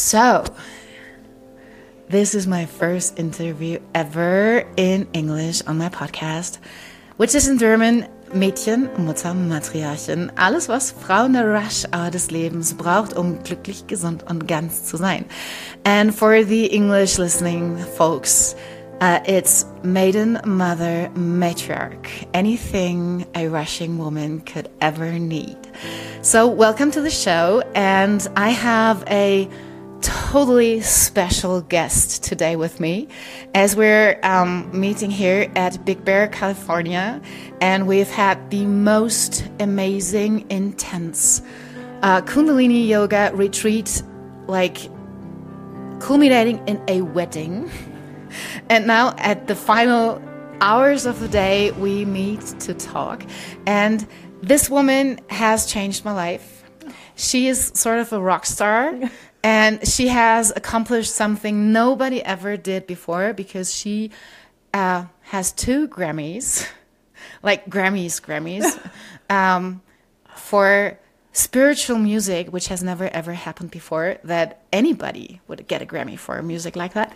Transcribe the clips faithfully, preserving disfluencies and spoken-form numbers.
So, this is my first interview ever in English on my podcast, which is in German Mädchen, Mutter, Matriarchin. Alles, was Frau in der Rush Hour des Lebens braucht, um glücklich, gesund und ganz zu sein. And for the English listening folks, uh, it's maiden, mother, matriarch. Anything a rushing woman could ever need. So welcome to the show, and I have a totally special guest today with me as we're um, meeting here at Big Bear, California, and we've had the most amazing, intense uh, Kundalini yoga retreat, like culminating in a wedding. And now at the final hours of the day, we meet to talk. And this woman has changed my life. She is sort of a rock star. And she has accomplished something nobody ever did before, because she uh, has two Grammys, like Grammys, Grammys, um, for spiritual music, which has never ever happened before, that anybody would get a Grammy for music like that.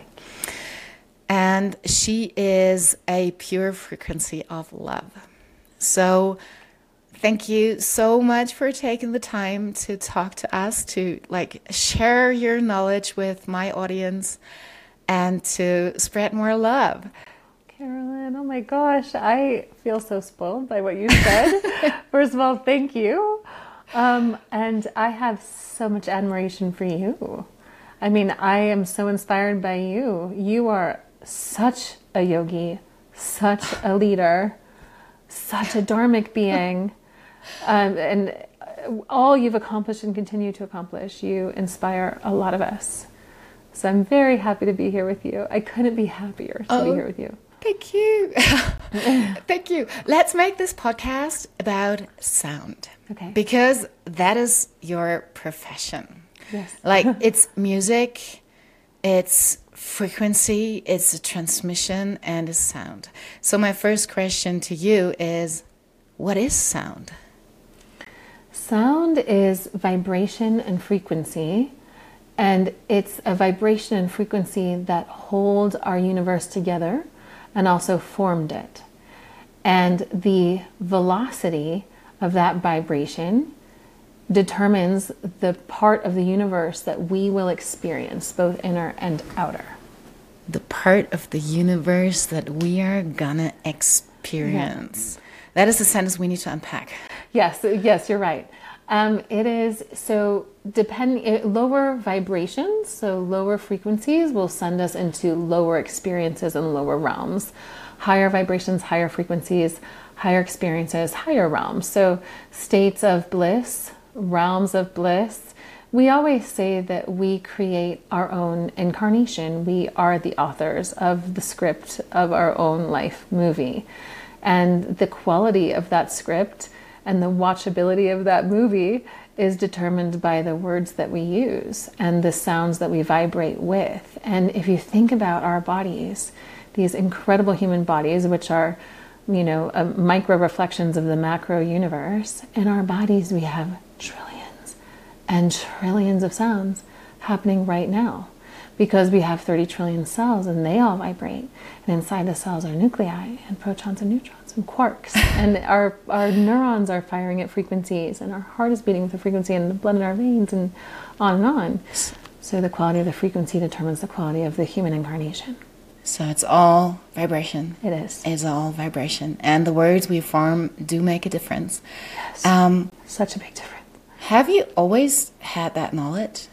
And she is a pure frequency of love. So thank you so much for taking the time to talk to us, to like share your knowledge with my audience and to spread more love. Carolyn, oh my gosh, I feel so spoiled by what you said. First of all, thank you. Um, and I have so much admiration for you. I mean, I am so inspired by you. You are such a yogi, such a leader, such a dharmic being. Um, and all you've accomplished and continue to accomplish, you inspire a lot of us. So I'm very happy to be here with you. I couldn't be happier to oh, be here with you. Thank you. Thank you. Let's make this podcast about sound. Okay. Because that is your profession. Yes. Like, it's music, it's frequency, it's a transmission, and it's sound. So my first question to you is, what is sound? Sound is vibration and frequency, and it's a vibration and frequency that hold our universe together and also formed it. And the velocity of that vibration determines the part of the universe that we will experience, both inner and outer. The part of the universe that we are gonna experience. Yeah. That is the sentence we need to unpack. Yes, yes, you're right. Um, it is, so depending, lower vibrations, so lower frequencies will send us into lower experiences and lower realms. Higher vibrations, higher frequencies, higher experiences, higher realms. So states of bliss, realms of bliss. We always say that we create our own incarnation. We are the authors of the script of our own life movie. And the quality of that script and the watchability of that movie is determined by the words that we use and the sounds that we vibrate with. And if you think about our bodies, these incredible human bodies, which are, you know, uh, micro reflections of the macro universe, in our bodies we have trillions and trillions of sounds happening right now. Because we have thirty trillion cells and they all vibrate. And inside the cells are nuclei and protons and neutrons and quarks. And our, our neurons are firing at frequencies, and our heart is beating with a frequency, and the blood in our veins, and on and on. So the quality of the frequency determines the quality of the human incarnation. So it's all vibration. It is. It's all vibration. And the words we form do make a difference. Yes. Um, Such a big difference. Have you always had that knowledge?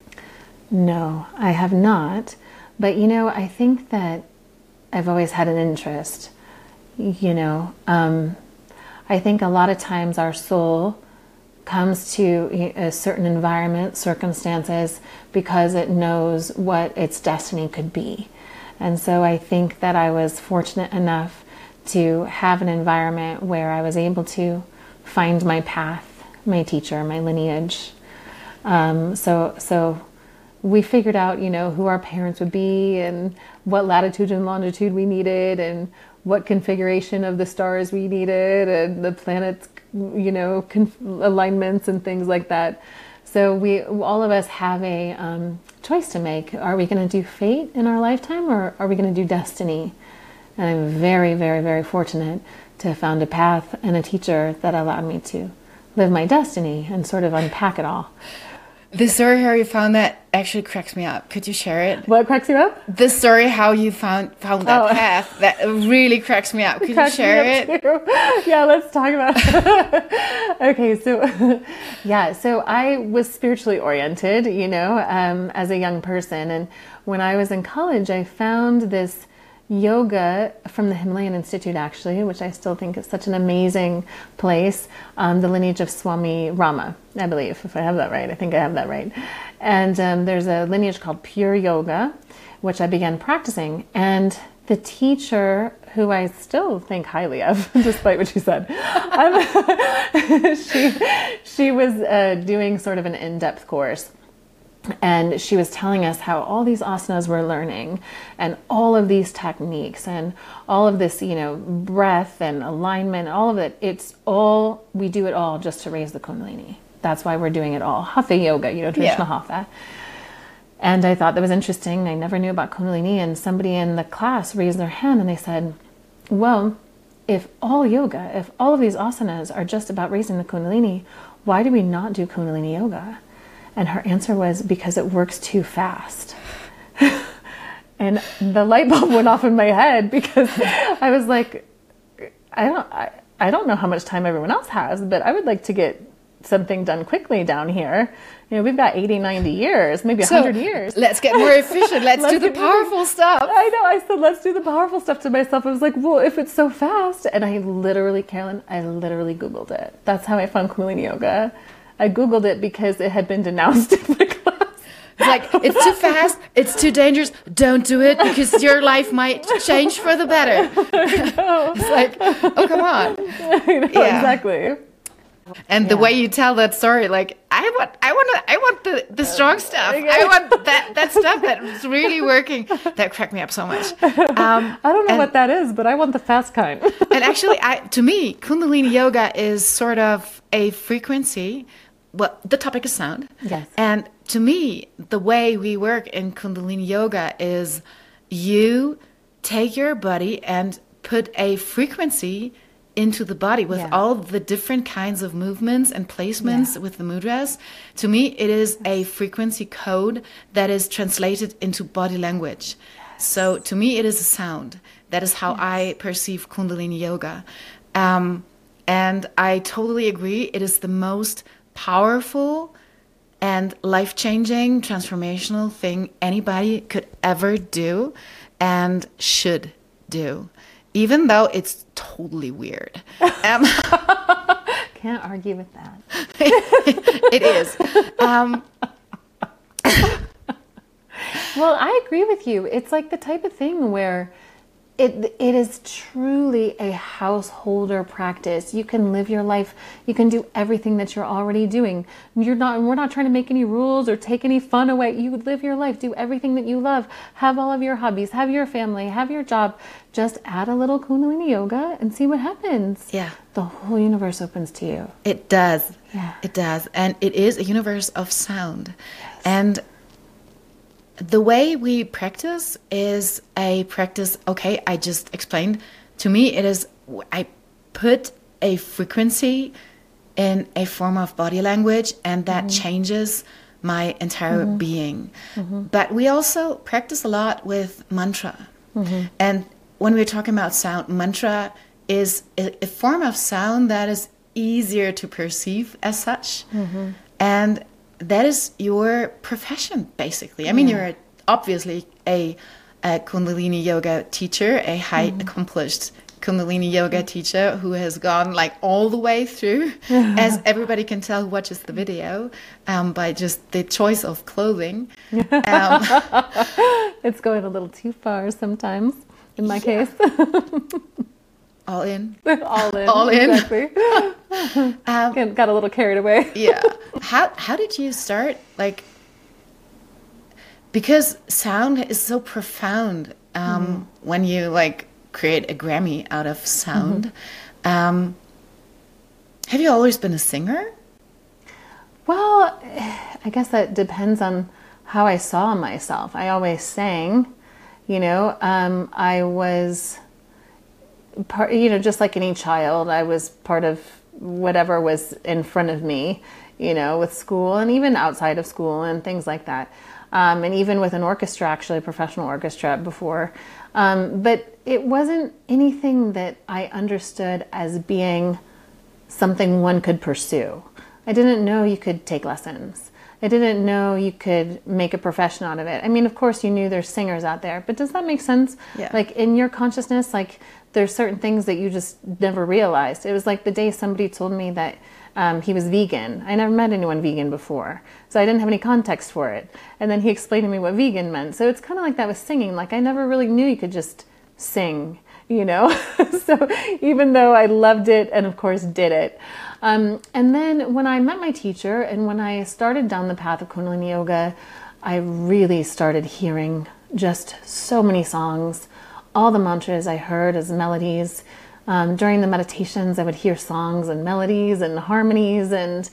No, I have not. But, you know, I think that I've always had an interest. You know, um, I think a lot of times our soul comes to a certain environment, circumstances, because it knows what its destiny could be. And so I think that I was fortunate enough to have an environment where I was able to find my path, my teacher, my lineage. Um, so, so we figured out, you know, who our parents would be and what latitude and longitude we needed and what configuration of the stars we needed and the planets, you know, conf- alignments and things like that. So we, all of us have a um, choice to make. Are we going to do fate in our lifetime, or are we going to do destiny? And I'm very, very, very fortunate to have found a path and a teacher that allowed me to live my destiny and sort of unpack it all. The story how you found that actually cracks me up. Could you share it? What cracks you up? The story how you found found that Oh. path, that really cracks me up. Could you Cracks me share up it? too. Yeah, let's talk about it. Okay, so yeah, so I was spiritually oriented, you know, um, as a young person. And when I was in college, I found this yoga from the Himalayan Institute, actually, which I still think is such an amazing place, um, the lineage of Swami Rama, I believe, if I have that right. I think I have that right. And um, there's a lineage called Pure Yoga, which I began practicing. And the teacher, who I still think highly of, despite what she said, um, she, she was uh, doing sort of an in-depth course. And she was telling us how all these asanas we're learning and all of these techniques and all of this, you know, breath and alignment, all of it, it's all, we do it all just to raise the Kundalini. That's why we're doing it all. Hatha yoga, you know, traditional Yeah. Hatha. And I thought that was interesting. I never knew about Kundalini. And somebody in the class raised their hand and they said, well, if all yoga, if all of these asanas are just about raising the Kundalini, why do we not do Kundalini yoga? And her answer was, because it works too fast. And the light bulb went off in my head, because I was like, I don't, I, I don't know how much time everyone else has, but I would like to get something done quickly down here. You know, we've got eighty, ninety years, maybe So, one hundred years. let's get more efficient. Let's, Let's do the get- powerful stuff. I know. I said, let's do the powerful stuff to myself. I was like, well, if it's so fast. And I literally, Carolyn, I literally Googled it. That's how I found Kundalini Yoga. I Googled it because it had been denounced in the class. It's like, it's too fast, it's too dangerous, don't do it because your life might change for the better. It's like, oh, come on. I know, Yeah. exactly. And the Yeah. way you tell that story, like, I want, I want, to, I want the, the strong stuff. I want that, that stuff that's really working. That cracked me up so much. Um, I don't know and- what that is, but I want the fast kind. and actually, I, to me, Kundalini Yoga is sort of a frequency. Well, the topic is sound. Yes. And to me, the way we work in Kundalini Yoga is you take your body and put a frequency into the body with Yeah. all the different kinds of movements and placements Yeah. with the mudras. To me, it is a frequency code that is translated into body language. So to me, it is a sound. That is how I perceive Kundalini Yoga. Um, and I totally agree. It is the most powerful and life-changing, transformational thing anybody could ever do and should do, even though it's totally weird. Um, Can't argue with that. it is. Um, Well, I agree with you. It's like the type of thing where it it is truly a householder practice. You can live your life. You can do everything that you're already doing. You're not. We're not trying to make any rules or take any fun away. You live your life. Do everything that you love. Have all of your hobbies. Have your family. Have your job. Just add a little Kundalini yoga and see what happens. Yeah. The whole universe opens to you. It does. Yeah. It does. And it is a universe of sound. And the way we practice is a practice, okay, I just explained. To me, it is, I put a frequency in a form of body language, and that Mm-hmm. changes my entire Mm-hmm. being. Mm-hmm. But we also practice a lot with mantra. Mm-hmm. And when we're talking about sound, mantra is a, a form of sound that is easier to perceive as such. Mm-hmm. And that is your profession, basically. I mean, Yeah. you're a, obviously a, a Kundalini yoga teacher, a high Mm-hmm. accomplished Kundalini yoga teacher who has gone like all the way through, as everybody can tell who watches the video, um, by just the choice of clothing. Um, It's going a little too far sometimes. In my case, all in. all in. All in. Exactly. Um, Got got a little carried away. yeah. How how did you start? Like, because sound is so profound. Um, Mm-hmm. When you like create a Grammy out of sound, um, have you always been a singer? Well, I guess that depends on how I saw myself. I always sang, you know, um, I was part, you know, just like any child, I was part of whatever was in front of me, you know, with school and even outside of school and things like that. Um, and even with an orchestra, actually a professional orchestra before. Um, but it wasn't anything that I understood as being something one could pursue. I didn't know you could take lessons. I didn't know you could make a profession out of it. I mean, of course, you knew there's singers out there, but does that make sense? Yeah. Like in your consciousness, like there's certain things that you just never realized. It was like the day somebody told me that um, he was vegan. I never met anyone vegan before, so I didn't have any context for it. And then he explained to me what vegan meant. So it's kind of like that with singing. Like I never really knew you could just sing, you know? So even though I loved it and of course did it. Um, and then when I met my teacher and when I started down the path of Kundalini Yoga, I really started hearing just so many songs. All the mantras I heard as melodies. Um, during the meditations, I would hear songs and melodies and harmonies. And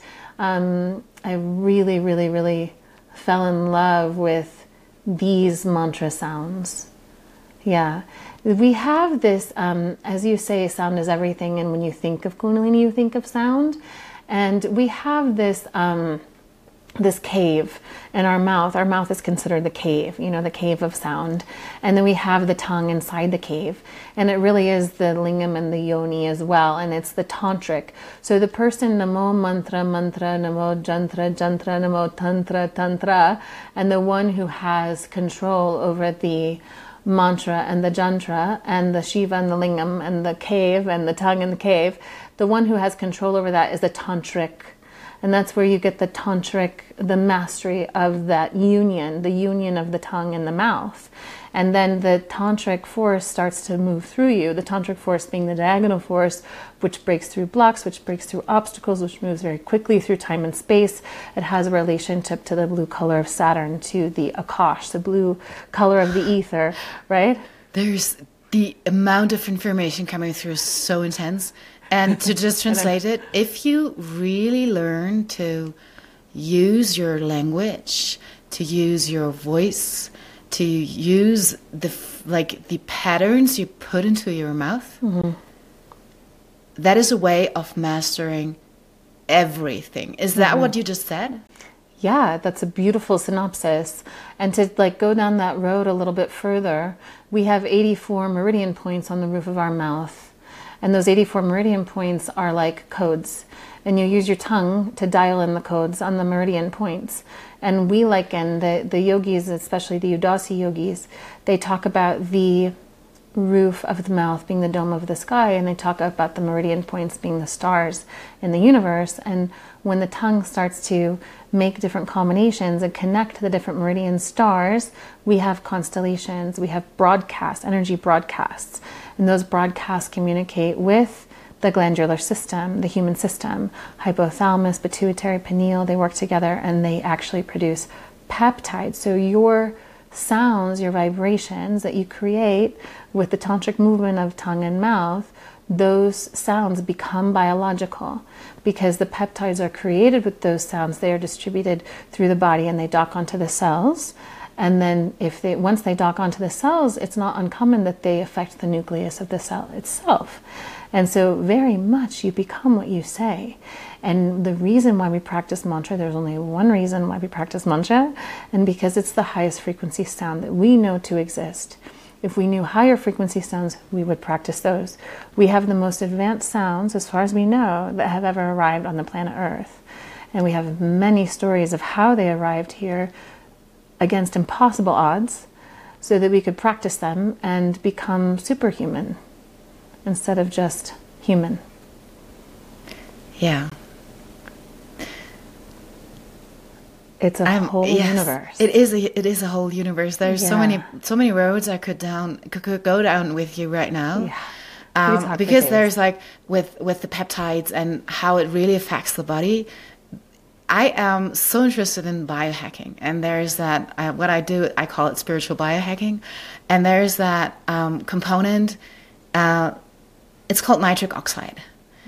um, I really, really, really fell in love with these mantra sounds. Yeah. We have this, um, as you say, sound is everything. And when you think of Kundalini, you think of sound. And we have this, um, this cave in our mouth. Our mouth is considered the cave, you know, the cave of sound. And then we have the tongue inside the cave. And it really is the lingam and the yoni as well. And it's the tantric. So the person, namo mantra, mantra, namo jantra, jantra, namo tantra, tantra. And the one who has control over the mantra and the jantra and the Shiva and the lingam and the cave and the tongue and the cave, the one who has control over that is the tantric. And that's where you get the tantric, the mastery of that union, the union of the tongue and the mouth. And then the tantric force starts to move through you, the tantric force being the diagonal force, which breaks through blocks, which breaks through obstacles, which moves very quickly through time and space. It has a relationship to the blue color of Saturn, to the Akash, the blue color of the ether, right? There's the amount of information coming through is so intense. And to just translate it, if you really learn to use your language, to use your voice, to use the like the patterns you put into your mouth, mm-hmm. that is a way of mastering everything. Is that mm-hmm. what you just said? Yeah, that's a beautiful synopsis. And to like go down that road a little bit further, we have eighty-four meridian points on the roof of our mouth. And those eighty-four meridian points are like codes. And you use your tongue to dial in the codes on the meridian points. And we liken the, the yogis, especially the Udasi yogis, they talk about the roof of the mouth being the dome of the sky, and they talk about the meridian points being the stars in the universe. And when the tongue starts to make different combinations and connect the different meridian stars, we have constellations, we have broadcasts, energy broadcasts. And those broadcasts communicate with the glandular system, the human system, hypothalamus, pituitary, pineal, they work together and they actually produce peptides. So your sounds, your vibrations that you create with the tantric movement of tongue and mouth, those sounds become biological because the peptides are created with those sounds. They are distributed through the body and they dock onto the cells. And then if they once they dock onto the cells, it's not uncommon that they affect the nucleus of the cell itself. And so very much you become what you say. And the reason why we practice mantra, there's only one reason why we practice mantra, and because it's the highest frequency sound that we know to exist. If we knew higher frequency sounds, we would practice those. We have the most advanced sounds, as far as we know, that have ever arrived on the planet Earth. And we have many stories of how they arrived here against impossible odds, so that we could practice them and become superhuman instead of just human. Yeah. It's a I'm, whole yes, universe. It is a it is a whole universe. There's yeah. so many so many roads I could down could, could go down with you right now. Yeah. Um, because there's like with with the peptides and how it really affects the body. I am so interested in biohacking, and there's that, uh, what I do, I call it spiritual biohacking, and there's that um, component, uh, it's called nitric oxide.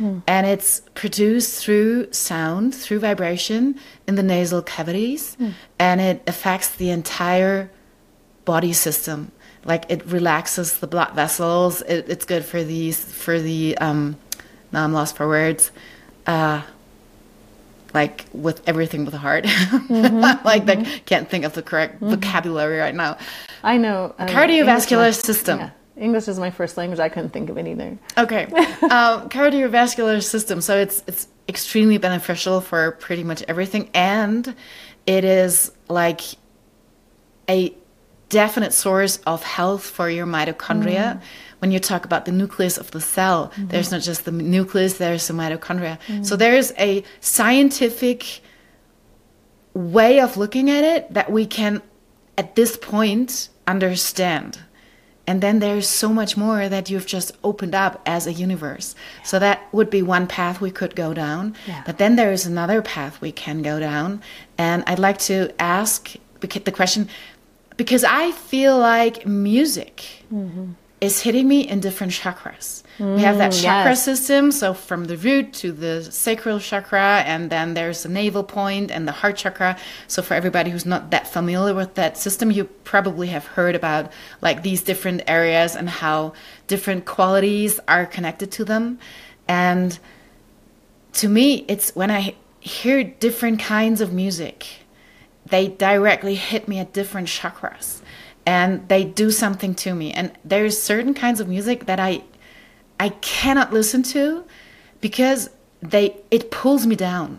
Mm. And it's produced through sound, through vibration in the nasal cavities. Mm. And it affects the entire body system. Like it relaxes the blood vessels. It, it's good for these, for the, um, now I'm lost for words, uh, like with everything with the heart. Mm-hmm, like mm-hmm. that, can't think of the correct mm-hmm. vocabulary right now. I know. Um, Cardiovascular English, system. Yeah. English is my first language. I couldn't think of it either. Okay. um, cardiovascular system. So it's it's extremely beneficial for pretty much everything. And it is like a definite source of health for your mitochondria. Mm. When you talk about the nucleus of the cell, mm-hmm. there's not just the nucleus, there's the mitochondria. Mm. So there's a scientific way of looking at it that we can, at this point, understand. And then there's so much more that you've just opened up as a universe. Yeah. So that would be one path we could go down. Yeah. But then there is another path we can go down. And I'd like to ask the question, because I feel like music mm-hmm. is hitting me in different chakras. Mm, we have that chakra yes. system, so from the root to the sacral chakra, and then there's the navel point and the heart chakra. So for everybody who's not that familiar with that system, you probably have heard about like these different areas and how different qualities are connected to them. And to me, it's when I hear different kinds of music, they directly hit me at different chakras. And they do something to me. And there's certain kinds of music that I I cannot listen to because they it pulls me down.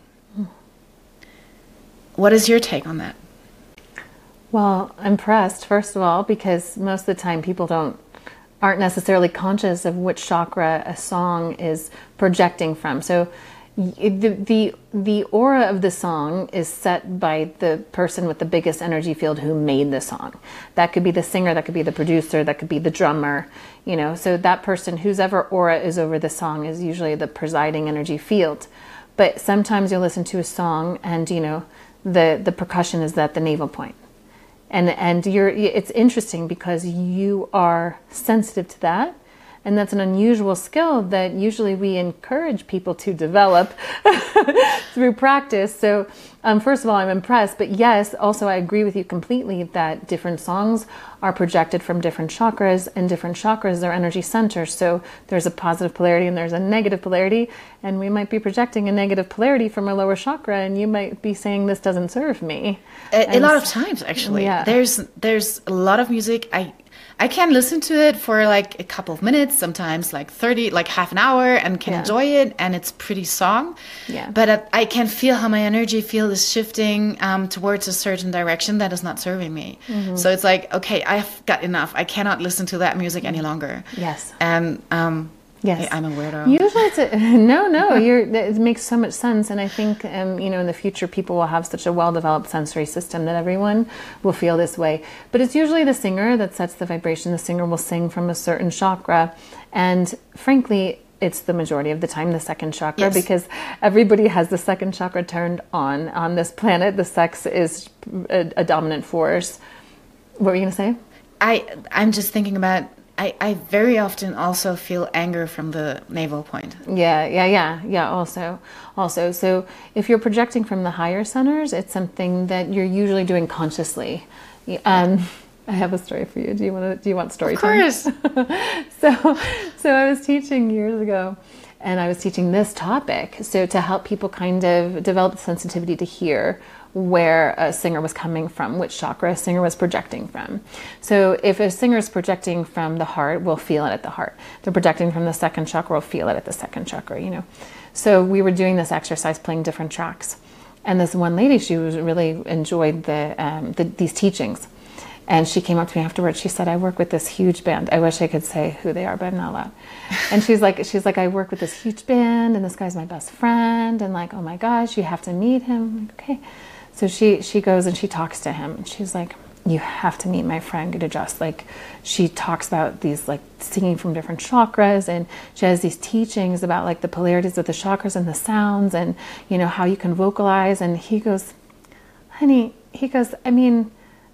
What is your take on that? Well, I'm impressed, first of all, because most of the time people don't aren't necessarily conscious of which chakra a song is projecting from. So The, the the aura of the song is set by the person with the biggest energy field who made the song. That could be the singer, that could be the producer, that could be the drummer, you know. So that person, whose ever aura is over the song, is usually the presiding energy field. But sometimes you'll listen to a song and, you know, the, the percussion is at the navel point. And, and you're it's interesting because you are sensitive to that. And that's an unusual skill that usually we encourage people to develop through practice. So um, first of all, I'm impressed. But yes, also I agree with you completely that different songs are projected from different chakras, and different chakras are energy centers. So there's a positive polarity and there's a negative polarity. And we might be projecting a negative polarity from a lower chakra, and you might be saying, this doesn't serve me. A, a lot of times, actually. Yeah. There's, there's a lot of music I... I can listen to it for like a couple of minutes, sometimes like thirty, like half an hour, and can yeah. enjoy it, and it's pretty song. Yeah. But uh, I can feel how my energy field is shifting um, towards a certain direction that is not serving me. Mm-hmm. So it's like, okay, I've got enough. I cannot listen to that music any longer. Yes. And um, yes, I, I'm a weirdo. Usually it's a, no, no. You're, it makes so much sense, and I think um, you know, in the future, people will have such a well-developed sensory system that everyone will feel this way. But it's usually the singer that sets the vibration. The singer will sing from a certain chakra, and frankly, it's the majority of the time the second chakra, yes. because everybody has the second chakra turned on on this planet. The sex is a, a dominant force. What were you going to say? I I'm just thinking about. I, I very often also feel anger from the navel point. Yeah, yeah, yeah, yeah, also. Also, so if you're projecting from the higher centers, it's something that you're usually doing consciously. Um, I have a story for you. Do you want to, do you want story time? Of course. so, so I was teaching years ago, and I was teaching this topic. So to help people kind of develop the sensitivity to hear where a singer was coming from, which chakra a singer was projecting from. So if a singer is projecting from the heart, we'll feel it at the heart. If they're projecting from the second chakra, we'll feel it at the second chakra, you know. So we were doing this exercise, playing different tracks. And this one lady, she was really enjoyed the, um, the these teachings. And she came up to me afterwards. She said, I work with this huge band. I wish I could say who they are, but I'm not allowed. And she's like, she's like, I work with this huge band, and this guy's my best friend. And like, oh my gosh, you have to meet him. I'm like, okay. So she, she goes and she talks to him, and she's like, you have to meet my friend Gita Just. Like, she talks about these, like, singing from different chakras, and she has these teachings about, like, the polarities of the chakras and the sounds, and, you know, how you can vocalize. And he goes, honey, he goes, I mean,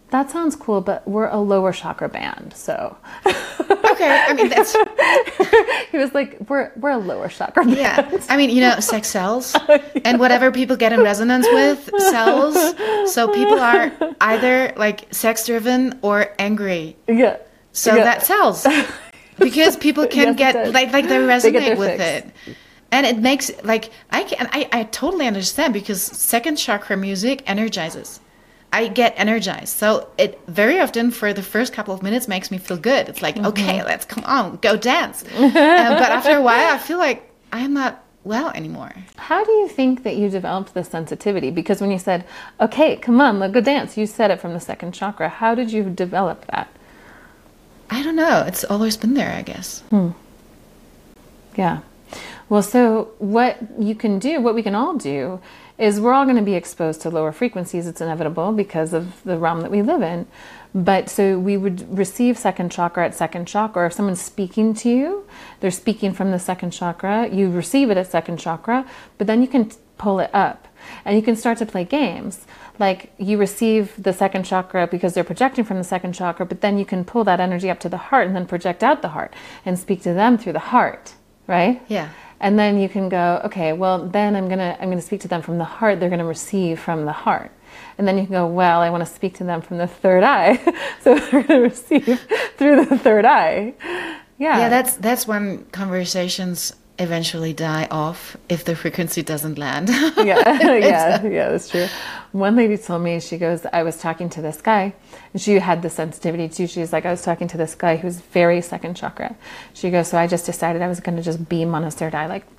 that sounds cool, but we're a lower chakra band, so. Okay, I mean, that's... He was like, we're we're a lower chakra band. Yeah, I mean, you know, sex sells, and whatever people get in resonance with sells. So people are either like sex-driven or angry. Yeah. So yeah. that sells. Because people can Yes, it get, does. like, like they They resonate get their with fix. it. And it makes, like, I can, I, I totally understand because second chakra music energizes. I get energized. So it very often for the first couple of minutes makes me feel good. It's like, Mm-hmm. okay, let's come on, go dance. uh, but after a while, I feel like I'm not well anymore. How do you think that you developed this sensitivity? Because when you said, okay, come on, let's go dance, you said it from the second chakra. How did you develop that? I don't know. It's always been there, I guess. Hmm. Yeah. Well, so what you can do, what we can all do, is we're all going to be exposed to lower frequencies. It's inevitable because of the realm that we live in. But so we would receive second chakra at second chakra. If someone's speaking to you, they're speaking from the second chakra, you receive it at second chakra, but then you can pull it up and you can start to play games. Like you receive the second chakra because they're projecting from the second chakra, but then you can pull that energy up to the heart and then project out the heart and speak to them through the heart, right? Yeah. And then you can go, okay, well, then I'm going to I'm going to speak to them from the heart. They're going to receive from the heart. And then you can go, well, I want to speak to them from the third eye. So they're going to receive through the third eye. Yeah. Yeah, that's that's when conversations eventually die off if the frequency doesn't land. yeah, yeah, yeah, that's true. One lady told me, she goes, I was talking to this guy, and she had the sensitivity too. She's like, I was talking to this guy who's very second chakra. She goes, so I just decided I was going to just beam on his third eye, like,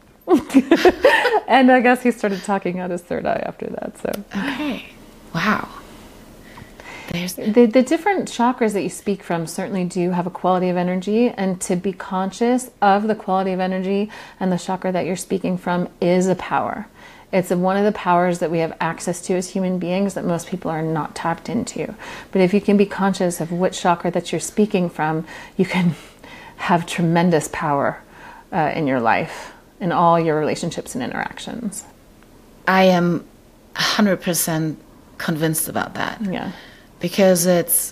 and I guess he started talking out his third eye after that. So Okay. Wow. There's the, the different chakras that you speak from certainly do have a quality of energy, and to be conscious of the quality of energy and the chakra that you're speaking from is a power. It's one of the powers that we have access to as human beings that most people are not tapped into. But if you can be conscious of which chakra that you're speaking from, you can have tremendous power uh, in your life, in all your relationships and interactions. I am one hundred percent convinced about that. Yeah. Because it's,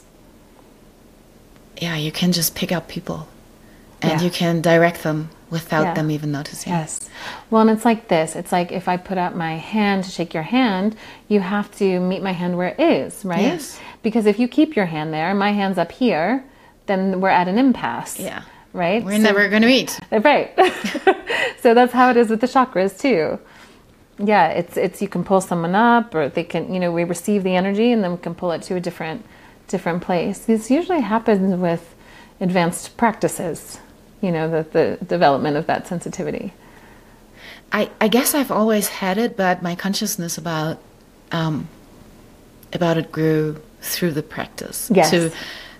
yeah, you can just pick up people and Yeah. you can direct them without Yeah. them even noticing. Yes. Well, and it's like this. It's like if I put out my hand to shake your hand, you have to meet my hand where it is, right? Yes. Because if you keep your hand there, my hand's up here, then we're at an impasse. Yeah. Right? We're So- never going to meet. Right. So that's how it is with the chakras too. Yeah, it's it's you can pull someone up, or they can, you know, we receive the energy and then we can pull it to a different different place. This usually happens with advanced practices, you know, the, the development of that sensitivity. I, I guess I've always had it, but my consciousness about um, about it grew through the practice. Yes. To,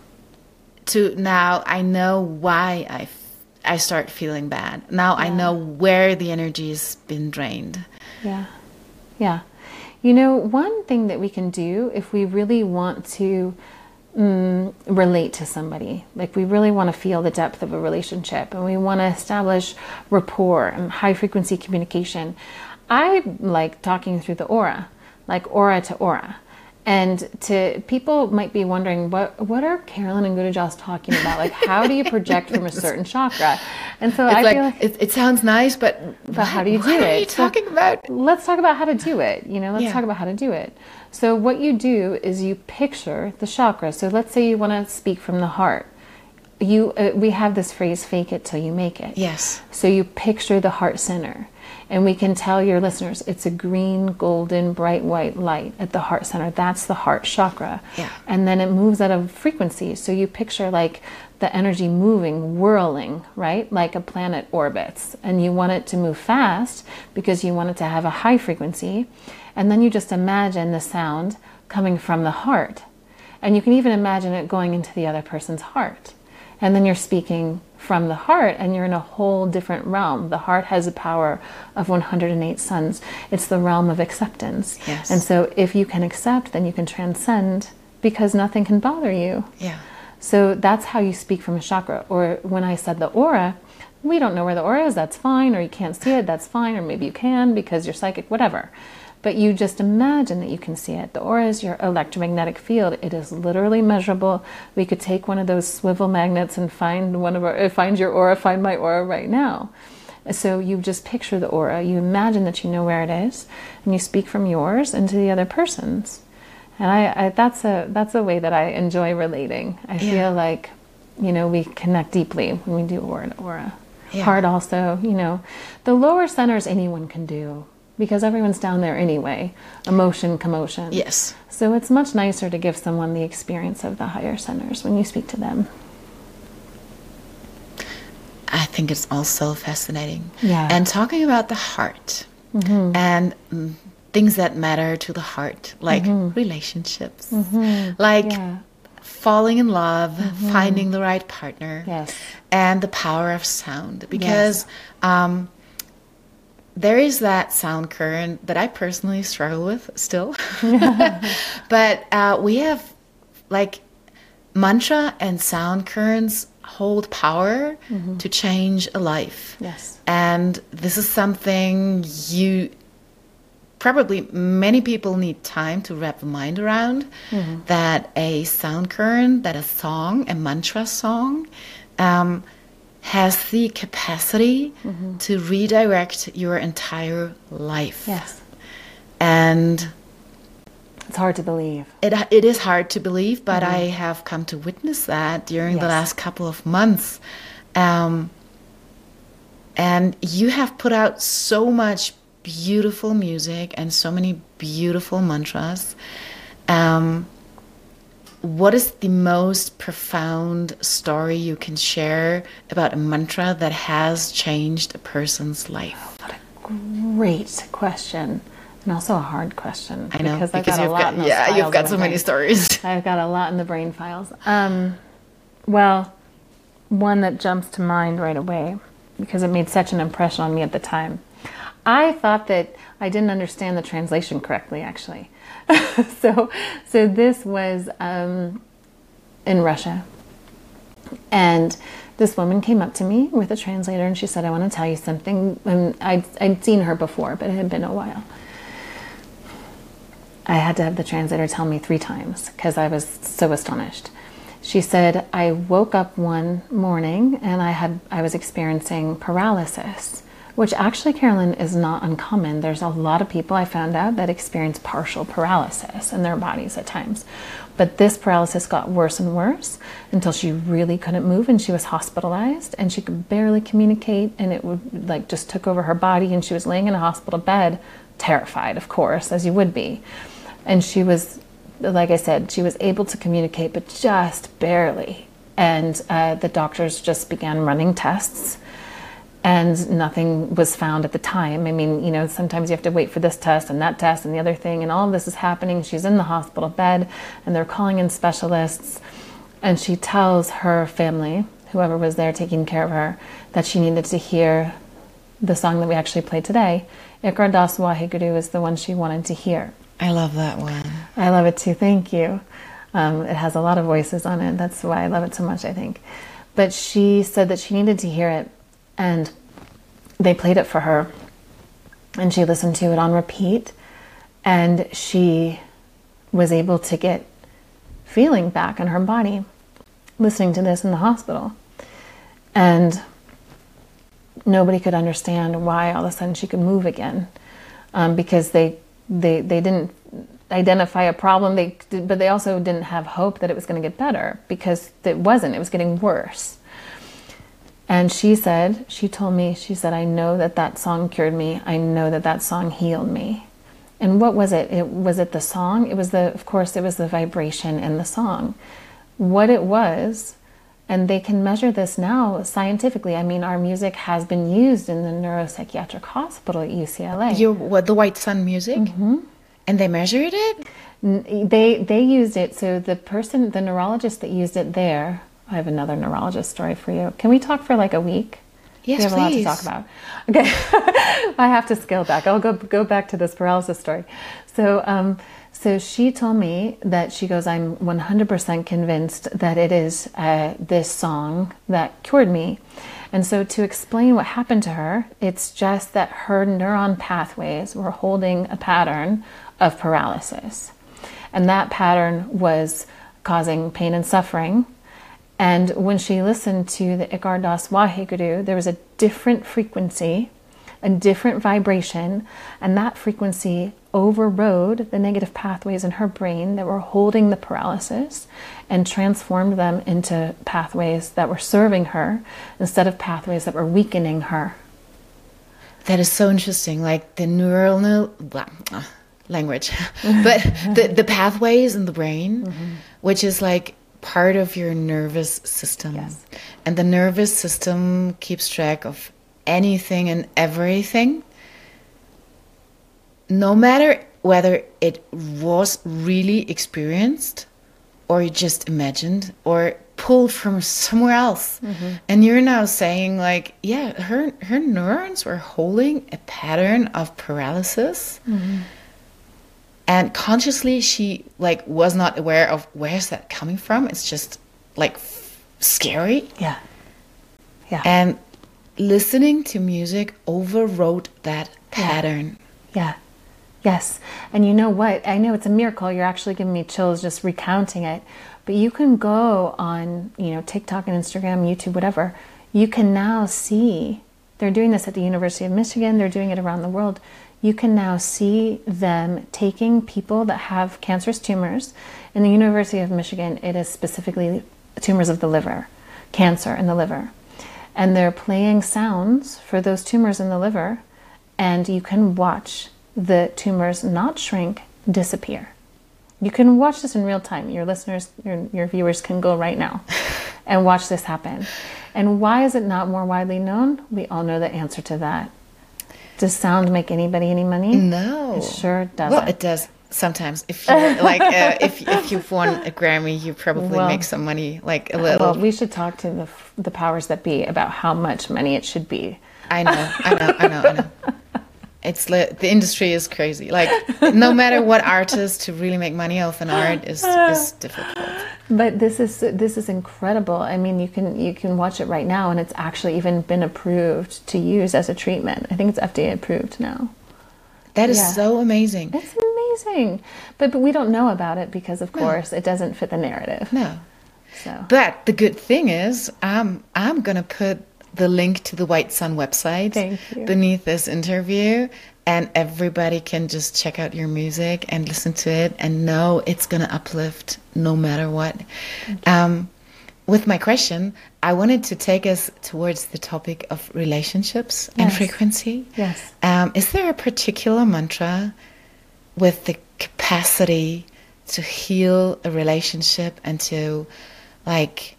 to now I know why I, f- I start feeling bad. Now I know where the energy's been drained. Yeah. Yeah. You know, one thing that we can do if we really want to mm, relate to somebody, like we really want to feel the depth of a relationship and we want to establish rapport and high frequency communication, I like talking through the aura, like aura to aura. And to people might be wondering, what what are Carolyn and Gutajas talking about? Like, how do you project from a certain chakra? And so It's I like, feel like, it, it sounds nice, but but how do you do what it? are you So talking about? let's talk about how to do it. You know, let's Yeah. talk about how to do it. So what you do is you picture the chakra. So let's say you want to speak from the heart. You uh, we have this phrase, fake it till you make it. Yes. So you picture the heart center. And we can tell your listeners it's a green, golden, bright white light at the heart center. That's the heart chakra. Yeah. And then it moves at a frequency. So you picture like the energy moving, whirling, right? Like a planet orbits. And you want it to move fast because you want it to have a high frequency. And then you just imagine the sound coming from the heart. And you can even imagine it going into the other person's heart. And then you're speaking from the heart and you're in a whole different realm. The heart has a power of one hundred eight suns. It's the realm of acceptance. Yes. And so if you can accept, then you can transcend because nothing can bother you. Yeah. So that's how you speak from a chakra. Or when I said the aura, we don't know where the aura is, that's fine. Or you can't see it, that's fine. Or maybe you can because you're psychic, whatever. but you just imagine that you can see it. The aura is your electromagnetic field. It is literally measurable. We could take one of those swivel magnets and find one of our, find your aura, find my aura right now. So you just picture the aura. You imagine that you know where it is, and you speak from yours into the other person's. And I, I that's a that's a way that I enjoy relating. I Yeah. feel like, you know, we connect deeply when we do aura to aura. Yeah. Heart also, you know, the lower centers anyone can do because everyone's down there anyway. Emotion, commotion. Yes. So it's much nicer to give someone the experience of the higher centers when you speak to them. I think it's also fascinating. Yeah. And talking about the heart Mm-hmm. and mm, things that matter to the heart, like relationships, like Yeah. falling in love, finding the right partner, Yes. and the power of sound. Because um, there is that sound current that I personally struggle with still. But uh, we have like mantra and sound currents hold power to change a life. Yes. And this is something you probably many people need time to wrap the mind around, that a sound current, that a song, a mantra song, um, has the capacity to redirect your entire life. Yes. And It's hard to believe. it it is hard to believe, but I have come to witness that during the Yes. last couple of months. Um, and you have put out so much beautiful music and so many beautiful mantras. Um, what is the most profound story you can share about a mantra that has changed a person's life? What a great question. And also a hard question. I know, Because I've because got a you've lot got, in those yeah, files you've got in so my many brain. stories. I've got a lot in the brain files. Um, well, one that jumps to mind right away, because it made such an impression on me at the time. I thought that I didn't understand the translation correctly, actually. so, so this was um, in Russia. And this woman came up to me with a translator and she said, I want to tell you something. And I'd, I'd seen her before, but it had been a while. I had to have the translator tell me three times because I was so astonished. She said, I woke up one morning and I had I was experiencing paralysis, which actually, Carolyn, is not uncommon. There's a lot of people I found out that experience partial paralysis in their bodies at times. But this paralysis got worse and worse until she really couldn't move and she was hospitalized and she could barely communicate and it would like just took over her body and she was laying in a hospital bed, terrified, of course, as you would be. And she was, like I said, she was able to communicate, but just barely. And uh, the doctors just began running tests and nothing was found at the time. I mean, you know, sometimes you have to wait for this test and that test and the other thing, and all of this is happening. She's in the hospital bed and they're calling in specialists. And she tells her family, whoever was there taking care of her, that she needed to hear the song that we actually played today. Ikar Das Waheguru is the one she wanted to hear. I love that one. I love it too. Thank you. Um, it has a lot of voices on it. That's why I love it so much, I think. But she said that she needed to hear it, and they played it for her, and she listened to it on repeat, and she was able to get feeling back in her body listening to this in the hospital. And nobody could understand why all of a sudden she could move again, um, because they They they didn't identify a problem, they but they also didn't have hope that it was going to get better because it wasn't. It was getting worse. And she said, she told me, she said, I know that that song cured me. I know that that song healed me. And what was it? It was it the song? It was the, of course, it was the vibration in the song. What it was, and they can measure this now scientifically. I mean, our music has been used in the neuropsychiatric hospital at U C L A. You what the White Sun music, mm-hmm. and they measured it. They they used it. So the person, the neurologist that used it there. I have another neurologist story for you. Can we talk for like a week? Yes, we have please. a lot to talk about. Okay, I have to scale back. I'll go go back to this paralysis story. So. Um, So she told me that she goes, I'm one hundred percent convinced that it is uh, this song that cured me. And so to explain what happened to her, it's just that her neuron pathways were holding a pattern of paralysis. And that pattern was causing pain and suffering. And when she listened to the Eckhart Das Waheguru, there was a different frequency, a different vibration, and that frequency overrode the negative pathways in her brain that were holding the paralysis and transformed them into pathways that were serving her instead of pathways that were weakening her. That is so interesting, like the neural blah, uh, language, but the, the pathways in the brain, mm-hmm. which is like part of your nervous system. Yes. And the nervous system keeps track of anything and everything, no matter whether it was really experienced or you just imagined or pulled from somewhere else. Mm-hmm. And you're now saying like, yeah, her her neurons were holding a pattern of paralysis. Mm-hmm. And consciously she like was not aware of where's that coming from. It's just like f- scary. Yeah. Yeah. And listening to music overrode that pattern. Yeah. yeah. Yes. And you know what? I know it's a miracle. You're actually giving me chills just recounting it. But you can go on, you know, TikTok and Instagram, YouTube, whatever. You can now see, they're doing this at the University of Michigan. They're doing it around the world. You can now see them taking people that have cancerous tumors. In the University of Michigan, it is specifically tumors of the liver, cancer in the liver. And they're playing sounds for those tumors in the liver, and you can watch the tumors not shrink, disappear. You can watch this in real time. Your listeners, your, your viewers can go right now and watch this happen. And why is it not more widely known? We all know the answer to that. Does sound make anybody any money? No. It sure doesn't. Well, it does sometimes. If you like, uh, if if you've won a Grammy, you probably well, make some money, like a little. Well, we should talk to the the powers that be about how much money it should be. I know, I know, I know, I know. It's li- the industry is crazy. Like, no matter what artist, to really make money off an art is is difficult. But this is this is incredible. I mean, you can you can watch it right now, and it's actually even been approved to use as a treatment. I think it's F D A approved now. That is yeah. so amazing. It's amazing. But but we don't know about it because, of no. course, it doesn't fit the narrative. No. So. But the good thing is, um, I'm gonna put the link to the White Sun website beneath this interview, and everybody can just check out your music and listen to it and know it's going to uplift no matter what. Um, with my question, I wanted to take us towards the topic of relationships yes. and frequency. Yes. Um, is there a particular mantra with the capacity to heal a relationship and to like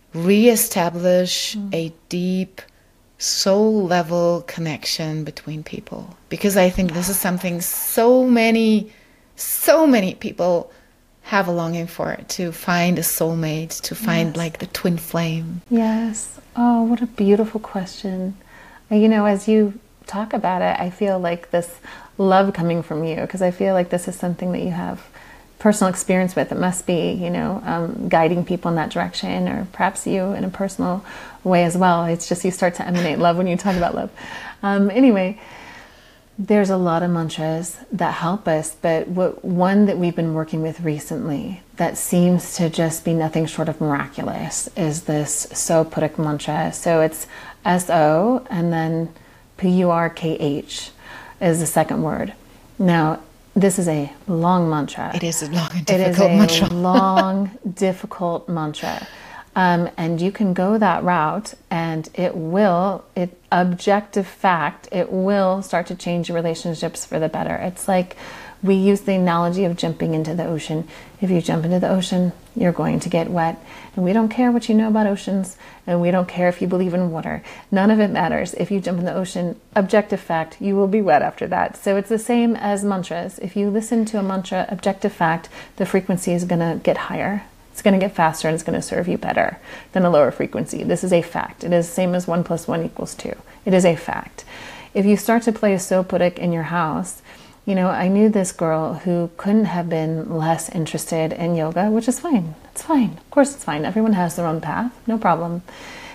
reestablish mm. a deep soul level connection between people? Because I think this is something so many so many people have a longing for, to find a soulmate, to find yes. like the twin flame. Yes. Oh, what a beautiful question. You know, as you talk about it, I feel like this love coming from you, because I feel like this is something that you have personal experience with. It must be, you know, um, guiding people in that direction, or perhaps you in a personal way as well. It's just you start to emanate love when you talk about love. Um, anyway, there's a lot of mantras that help us, but what one that we've been working with recently that seems to just be nothing short of miraculous is this Sopurkh mantra. So it's S O and then P U R K H is the second word. Now, this is a long mantra. It is a long and difficult mantra. It is a long, difficult mantra. Um, and you can go that route, and it will, it objective fact, it will start to change your relationships for the better. It's like we use the analogy of jumping into the ocean. If you jump into the ocean, you're going to get wet. And we don't care what you know about oceans, and we don't care if you believe in water. None of it matters. If you jump in the ocean, objective fact, you will be wet after that. So it's the same as mantras. If you listen to a mantra, objective fact, the frequency is going to get higher. It's going to get faster, and it's going to serve you better than a lower frequency. This is a fact. It is the same as one plus one equals two. It is a fact. If you start to play a Sopurkh in your house, you know, I knew this girl who couldn't have been less interested in yoga, which is fine. It's fine. Of course it's fine. Everyone has their own path. No problem.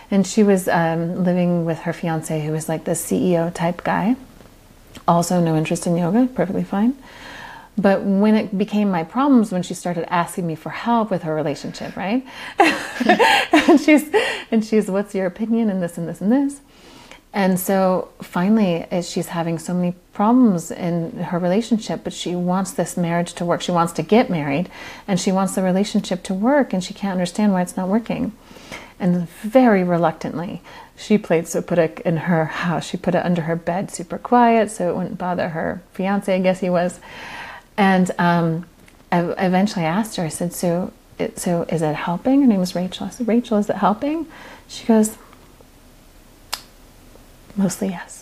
And she was um, living with her fiance, who was like the C E O type guy. Also no interest in yoga, perfectly fine. But when it became my problems, when she started asking me for help with her relationship, right? and she's, and she's, what's your opinion and this and this and this? And so finally, she's having so many problems in her relationship, but she wants this marriage to work. She wants to get married, and she wants the relationship to work, and she can't understand why it's not working. And very reluctantly, she played Sopurik in her house. She put it under her bed, super quiet, so it wouldn't bother her fiance, I guess he was. And um, I eventually asked her, I said, so, it, so is it helping? Her name was Rachel. I said, Rachel, is it helping? She goes, mostly yes.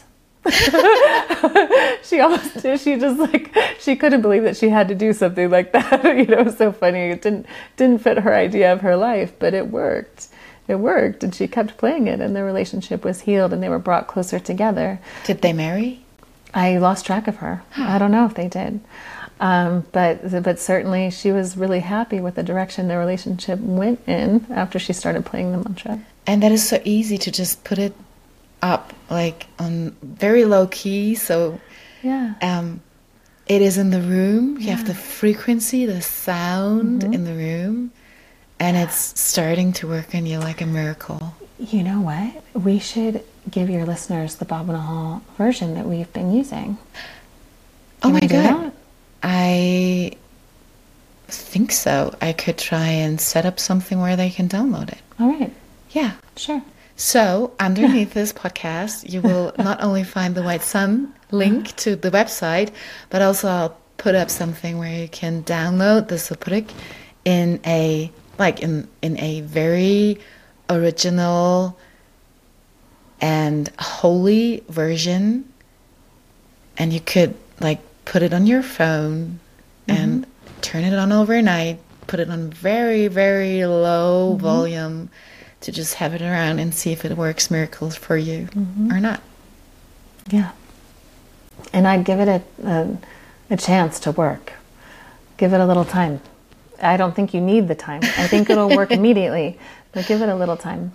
she almost, she just like, she couldn't believe that she had to do something like that. You know, it was so funny. It didn't, didn't fit her idea of her life, but it worked. It worked, and she kept playing it, and their relationship was healed, and they were brought closer together. Did they marry? I lost track of her. I don't know if they did. Um, but but certainly she was really happy with the direction their relationship went in after she started playing the mantra. And that is so easy to just put it up, like on very low key. So yeah, um, it is in the room. You yeah. have the frequency, the sound mm-hmm. in the room, and it's starting to work on you like a miracle. You know what? We should give your listeners the Bhavana Hall version that we've been using. Can oh my God. I think so. I could try and set up something where they can download it. All right. Yeah. Sure. So underneath this podcast, you will not only find the White Sun link to the website, but also I'll put up something where you can download the Sopurik in a like in in a very original and holy version, and you could like put it on your phone and mm-hmm. turn it on overnight, put it on very, very low mm-hmm. volume to just have it around and see if it works miracles for you mm-hmm. or not. Yeah. And I'd give it a, a, a chance to work. Give it a little time. I don't think you need the time. I think it'll work immediately, but give it a little time.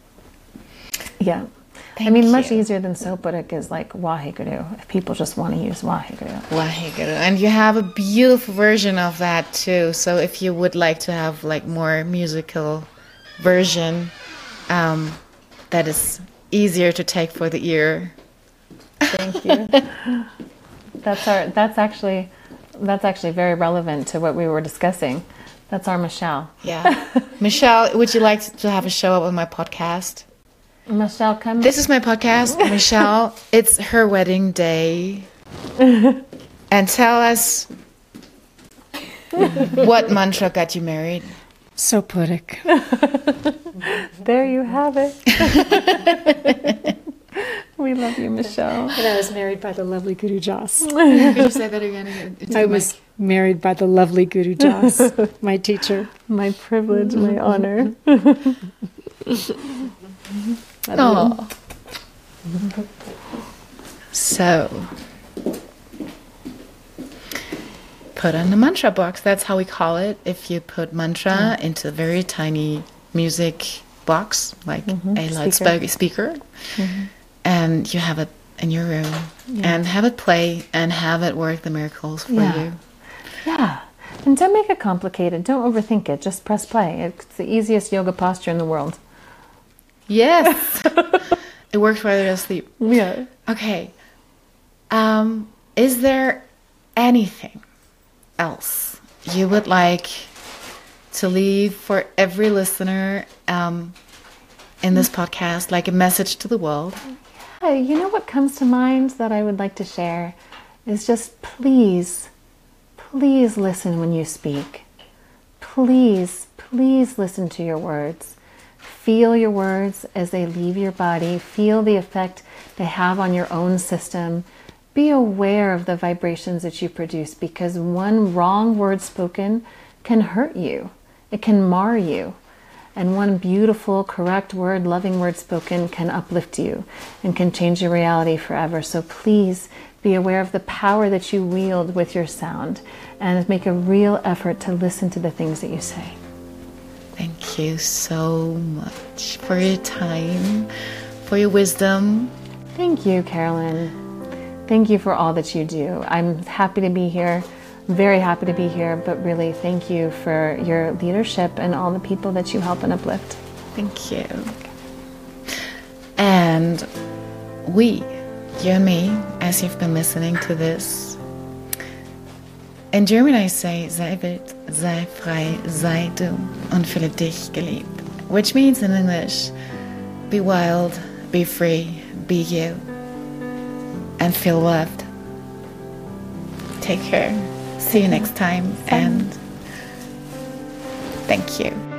Yeah. Thank I mean, you. much easier than Sopurik is like Waheguru, if people just want to use Waheguru. Waheguru. And you have a beautiful version of that too. So if you would like to have like more musical version, um, that is easier to take for the ear. Thank you. That's our, that's actually, that's actually very relevant to what we were discussing. That's our Michelle. Yeah. Michelle, would you like to have a show up on my podcast? Michelle, come. This is my podcast, Michelle. It's her wedding day. And tell us what mantra got you married. Sopurik. There you have it. We love you, Michelle. And I was married by the lovely Guru Jas. Could you say that again? I was married by the lovely Guru Jas, my teacher. My privilege, my honor. Oh. So, put in the mantra box. That's how we call it. If you put mantra mm. into a very tiny music box, like mm-hmm. a loudspeaker speaker, mm-hmm. and you have it in your room, yeah. and have it play, and have it work the miracles for yeah. you. Yeah. And don't make it complicated. Don't overthink it. Just press play. It's the easiest yoga posture in the world. Yes. It works while you're asleep. Yeah. Okay. Um, is there anything else you would like to leave for every listener um, in this podcast, like a message to the world? Yeah, you know what comes to mind that I would like to share is just please, please listen when you speak. Please, please listen to your words. Feel your words as they leave your body. Feel the effect they have on your own system. Be aware of the vibrations that you produce, because one wrong word spoken can hurt you. It can mar you. And one beautiful, correct word, loving word spoken can uplift you and can change your reality forever. So please be aware of the power that you wield with your sound and make a real effort to listen to the things that you say. Thank you so much for your time, for your wisdom. Thank you, Carolyn. Thank you for all that you do. I'm happy to be here, very happy to be here, but really thank you for your leadership and all the people that you help and uplift. Thank you. And we, you and me, as you've been listening to this, in German I say, sei wild, sei frei, sei du und fühle dich geliebt. Which means in English, be wild, be free, be you, and feel loved. Take care. See you next time, and thank you.